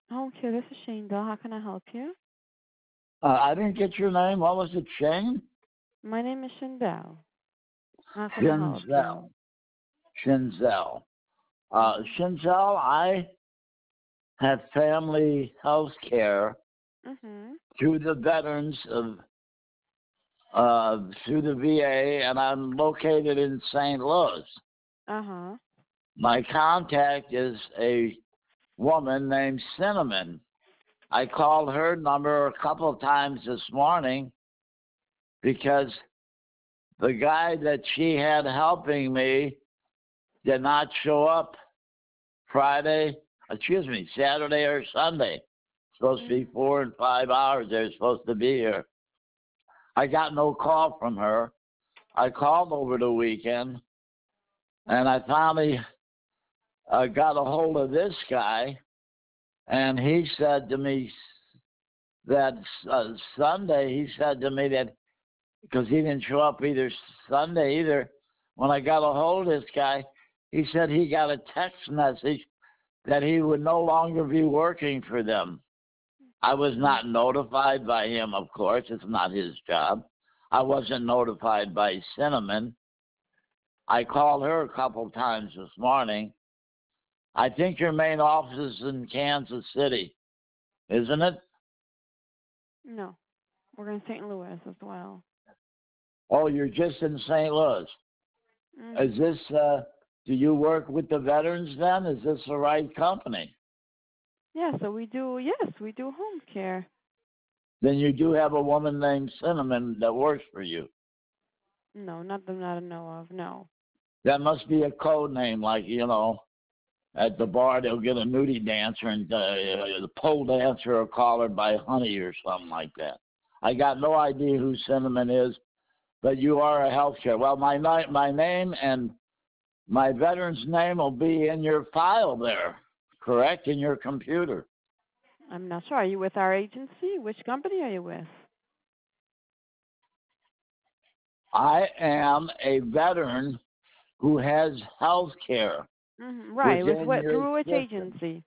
Okay, this is Shane Bell. How can I help you? I didn't get your name. What was it, Shane? My name is Shindell. How can I help you? Shinzel. Shinzel. Mhm. Shinzel, I have family health care Mhm. through the veterans of through the VA, and I'm located in St. Louis. Uh huh. My contact is a woman named Cinnamon. I called her number a couple of times this morning because the guy that she had helping me did not show up Saturday or Sunday. Supposed to be Mhm. 4 and 5 hours. They're supposed to be here. I got no call from her. I called over the weekend, and I finally got a hold of this guy, and he said to me that Sunday, he said to me that because he didn't show up either Sunday either, when I got a hold of this guy, he said he got a text message that he would no longer be working for them. I was Mhm. not notified by him, of course. It's not his job. I wasn't notified by Cinnamon. I called her a couple times this morning. I think your main office is in Kansas City, isn't it? No, we're in St. Louis as well. Oh, you're just in St. Louis. Is Mhm. this, do you work with the veterans then? Is this the right company? Yeah, so we do. Yes, we do home care. Then you do have a woman named Cinnamon that works for you. No, not that I know of. No. That must be a code name, like, at the bar they'll get a nudie dancer and the pole dancer will call her by Honey or something like that. I got no idea who Cinnamon is, but you are a healthcare. Well, my name and my veteran's name will be in your file there, correct, in your computer. I'm not sure. Are you with our agency? Which company are you with? I am a veteran who has health care Mhm. Right. With within what? your Through which system, agency?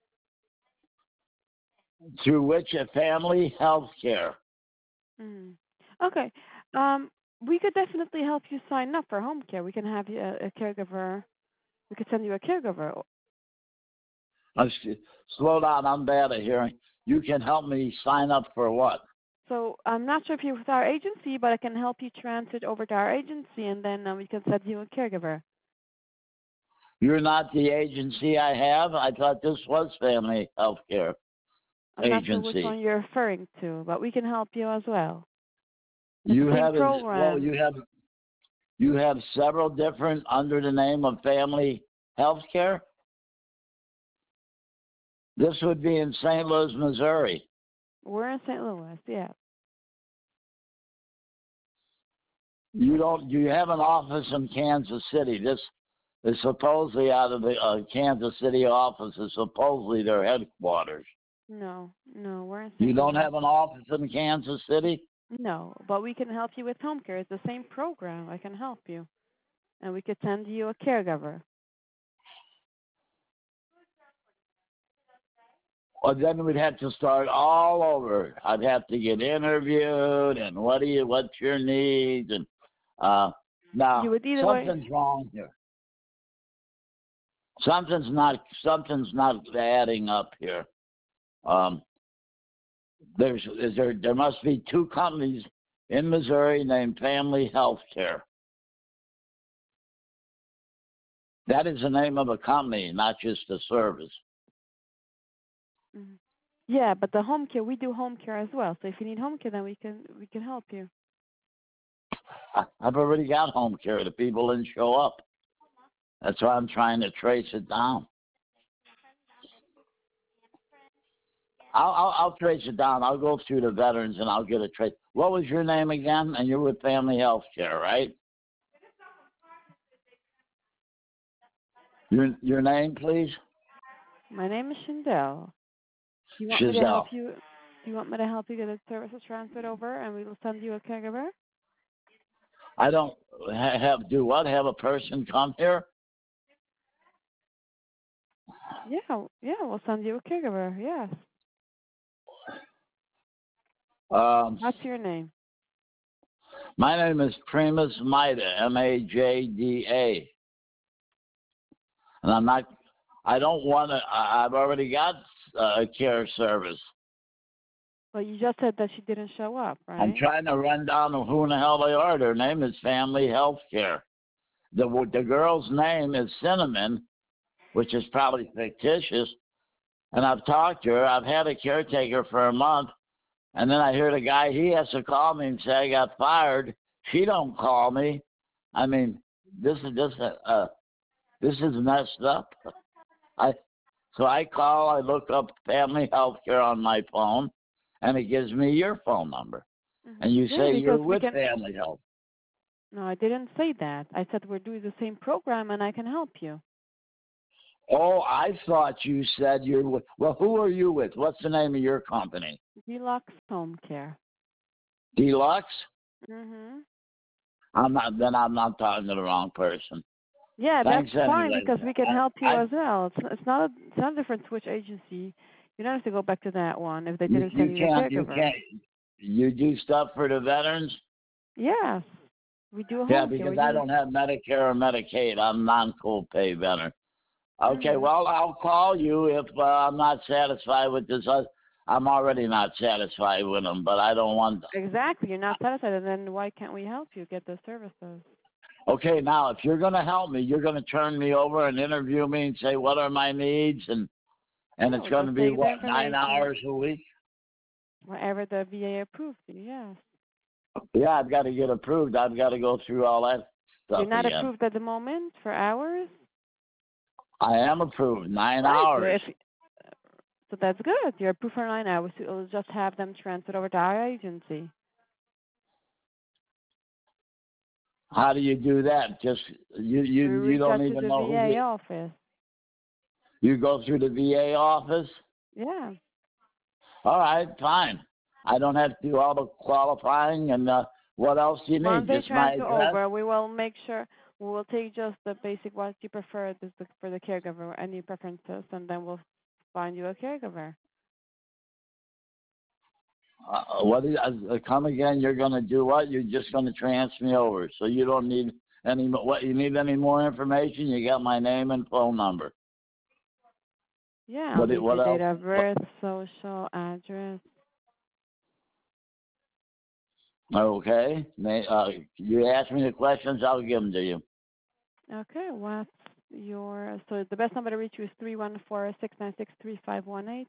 through which a family health care. Mhm. Okay. Um, we could definitely help you sign up for home care. We can have you a caregiver. We could send you a caregiver. Slow down, I'm bad at hearing. You can help me sign up for what? So I'm not sure if you're with our agency, but I can help you transfer it over to our agency, and then we can send you a caregiver. You're not the agency I have. I thought this was Family Health Care I'm not sure which Agency. one you're referring to, but we can help you as well. It's the You same have program. you have several different under the name of Family Health Care. This would be in St. Louis, Missouri. We're in St. Louis, yeah. You have an office in Kansas City. This is supposedly out of the Kansas City office. Is supposedly their headquarters. No, no, we're in You St. don't Louis. have an office in Kansas City? No, but we can help you with home care. It's the same program. I can help you, and we could send you a caregiver. Well, then we'd have to start all over. I'd have to get interviewed, and what's your needs, and uh, You now would either way. something's wrong here. Something's not adding up here. Um, there must be two companies in Missouri named Family Health Care. That is the name of a company, not just a service. Mhm. Yeah, but the home care, we do home care as well. So if you need home care, then we can help you. I've already got home care. The people didn't show up. That's why I'm trying to trace it down. I'll trace it down. I'll go through the veterans and I'll get a trace. What was your name again? And you're with Family Health Care, right? Your name, please? My name is Shindell. Do you want me to help Giselle. you? Do you want me to help you get the services transferred over, and we will send you a caregiver? I don't do what? Have a person come here? Yeah, yeah, we'll send you a caregiver. Yes. What's your name? My name is Primus Maida, Majda, and I don't want to. I've already got a care service. Well, you just said that she didn't show up, I'm right? trying to run down who in the hell they are. Their name is Family Health Care. The girl's name is Cinnamon, which is probably fictitious. And I've talked to her. I've had a caretaker for a month, and then I hear the guy. He has to call me and say I got fired. She don't call me. I mean, this is messed up. So I call. I look up Family Health Care on my phone, and it gives me your phone number. And you Yeah, say because you're we with can. Family Health. No, I didn't say that. I said we're doing the same program, and I can help you. Oh, I thought you said you're with. Well, who are you with? What's the name of your company? Deluxe Home Care. Deluxe? Mhm. I'm not. Then I'm not talking to the wrong person. Yeah, that's Thanks fine anyway. because we can help you as well. It's not a different switch agency. You don't have to go back to that one if they didn't send you a You caregiver. can't. You do stuff for the veterans? Yes, we do a Yeah, home care. because We I do. don't have Medicare or Medicaid. I'm non-co-pay veteran. Okay, Mhm. well, I'll call you if I'm not satisfied with this. I'm already not satisfied with them, but I don't want. Exactly. You're not satisfied, and then why can't we help you get the services? Okay, now if you're going to help me, you're going to turn me over and interview me and say what are my needs, and Yeah, it's we'll going to just be take the what, 9 hours information. a week? Whatever the VA approves you, yes. Yeah, I've got to get approved. I've got to go through all that You're stuff not again. approved at the moment for hours? I am approved. 9 Right. So hours. so that's good. You're approved for 9 hours. So we'll just have them transferred over to our agency. How do you do that? Just We you reach don't out to even the know who VA office. you go through the VA office? Yeah. All right, fine. I don't have to do all the qualifying and what else do you Once need? they Just my transfer address? over, we will make sure we will take just the basic what you prefer for the caregiver, any preferences, and then we'll find you a caregiver. What is, come again? You're going to do what? You're just going to transfer me over. So you don't need any what? You need any more information? You got my name and phone number. Yeah, I'll need What your date else? of birth, social, address. Okay. You ask me the questions, I'll give them to you. Okay, what's so the best number to reach you is 314-696-3518.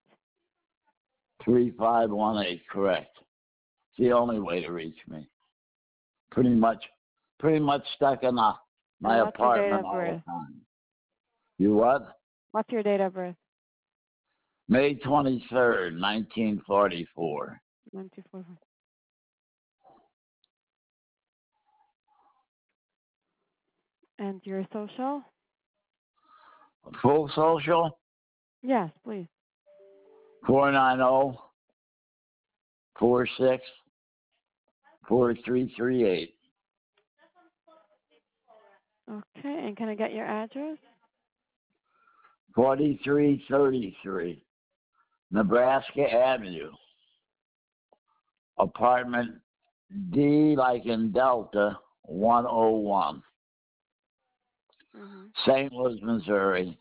3518, correct. It's the only way to reach me. Pretty much stuck in And my what's your date apartment of all birth? the time. You what? What's your date of birth? May 23rd, 1944. 94. And your social? Full social? Yes, please. 490 46 4338. Okay, and can I get your address? 4333 Nebraska Avenue. Apartment D, like in Delta, 101. Mm-hmm. St. Louis, Missouri,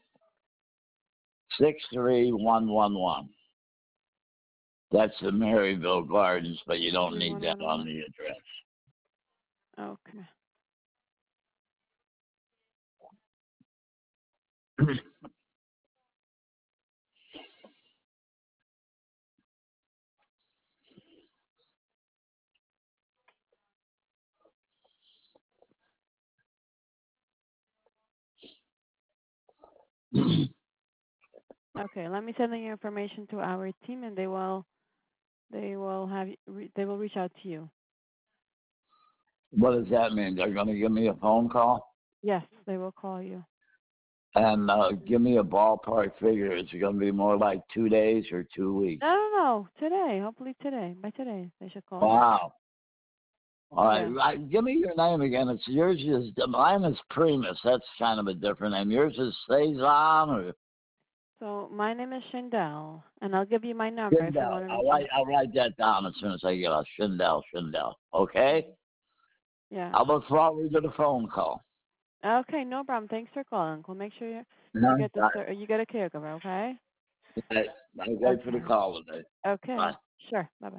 63111. That's the Maryville Gardens, but you don't need that on 3111. the address. Okay. Okay, let me send your information to our team, and they will reach out to you. What does that mean? They're going to give me a phone call Yes, they will call you. and give me a ballpark figure. Is it going to be more like 2 days or 2 weeks? No. Today, hopefully today. By today, they should call you. Wow. All right. Yeah. Give me your name again. It's yours is mine is Primus. That's kind of a different name. Yours is Cezanne or So my name is Shindell, and I'll give you my number if you Shindell. want to I'll reach out. write that down as soon as I get off. Shindell. Okay? Yeah. I look forward to the phone call. Okay, no problem. Thanks for calling. We'll make sure you No, get you get a caregiver. Okay. I wait for the Okay. call today. Bye. Okay. Sure. Bye bye.